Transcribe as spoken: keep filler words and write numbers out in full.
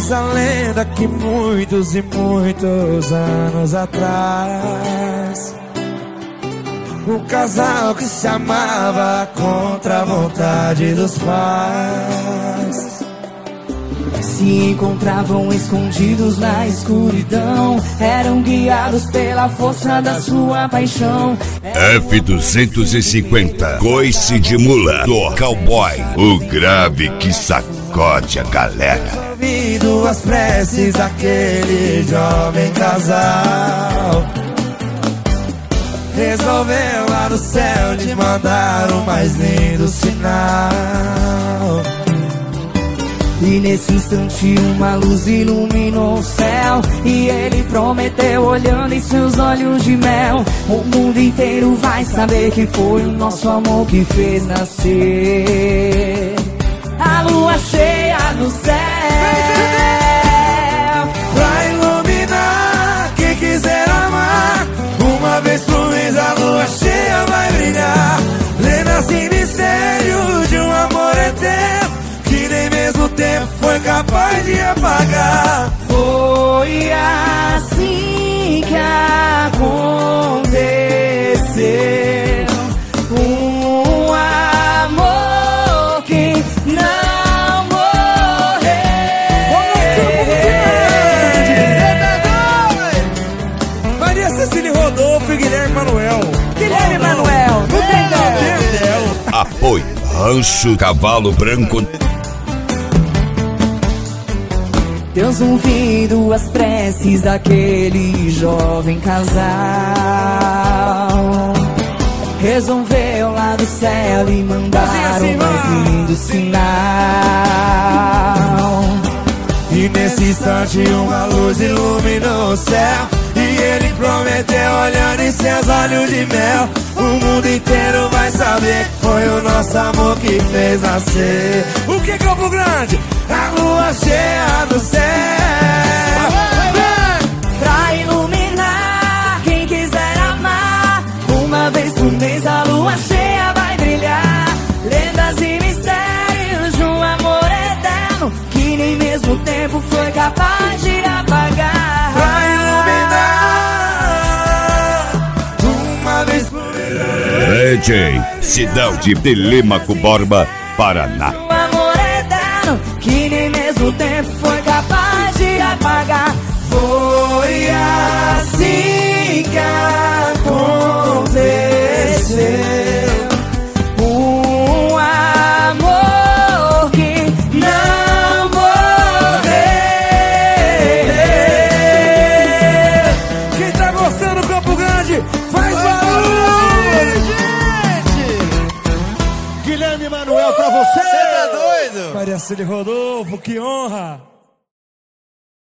Diz a lenda que muitos e muitos anos atrás, o casal que se amava contra a vontade dos pais se encontravam escondidos na escuridão, eram guiados pela força da sua paixão. F duzentos e cinquenta, coice de mula do cowboy, o grave que sacode a galera. Ouvindo as preces daquele jovem casal, resolveu lá do céu lhe mandar o mais lindo sinal. E nesse instante uma luz iluminou o céu, e ele prometeu olhando em seus olhos de mel: o mundo inteiro vai saber que foi o nosso amor que fez nascer a lua cheia no céu, pra iluminar quem quiser amar. Uma vez por mês a lua cheia vai brilhar, lembra-se mistério de um amor eterno que nem mesmo o tempo foi capaz de apagar. Foi assim que aconteceu, um amor que não morreu. Maria Cecília Rodolfo e Guilherme Manuel. Guilherme Manuel, não tem dó. Apoio Rancho Cavalo Branco. Deus, ouvindo as preces daquele jovem casal, resolveu lá do céu lhe mandar o mais lindo sinal. E nesse instante uma luz iluminou o céu, e ele prometeu olhando em seus olhos de mel: o mundo inteiro vai saber que foi o nosso amor que fez nascer. O que, Campo Grande? A lua cheia do céu, pra iluminar quem quiser amar. Uma vez por mês a lua cheia vai brilhar, lendas e mistérios de um amor eterno que nem mesmo o tempo foi capaz de apagar. pra iluminar uma vez por mês. D J Cidade de Telêmaco Borba, Paraná. Um amor eterno que nem mesmo o tempo foi capaz de apagar. Foi assim que aconteceu, Um amor que não morreu. Quem tá gostando do Campo Grande, faz barulho, gente! Guilherme Manuel pra você! Você tá doido? Maria Cecília Rodolfo, que honra!